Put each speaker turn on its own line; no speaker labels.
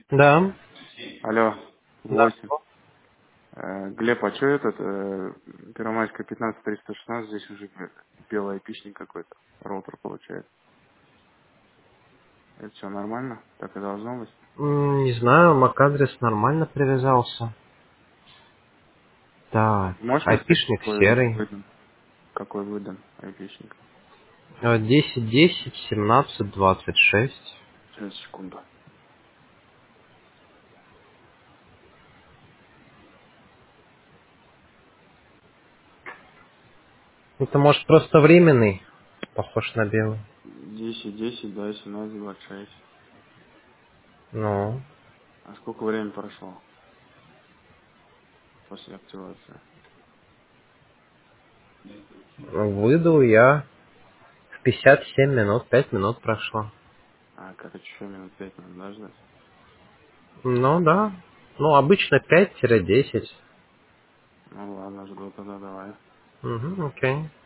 Да.
Алло,
Да.
8. Глеб, а что этот, Первомайская 15316, здесь уже белый айпишник какой-то, роутер получается. Это все нормально? Так и должно быть?
Не знаю, MAC-адрес нормально привязался. Так,
Можешь мне сказать,
айпишник серый.
какой выдан айпишник?
10.10.17.26.
Сейчас, секунду.
Это может просто временный. Похож на белый.
10, да, 17, 26.
Ну,
А сколько времени прошло после активации?
выдал я в 57 минут. 5 минут прошло.
А, как еще минут 5 надо дождать?
Ну да. Ну, обычно 5-10.
Ну ладно, жду тогда, давай.
Угу, окей.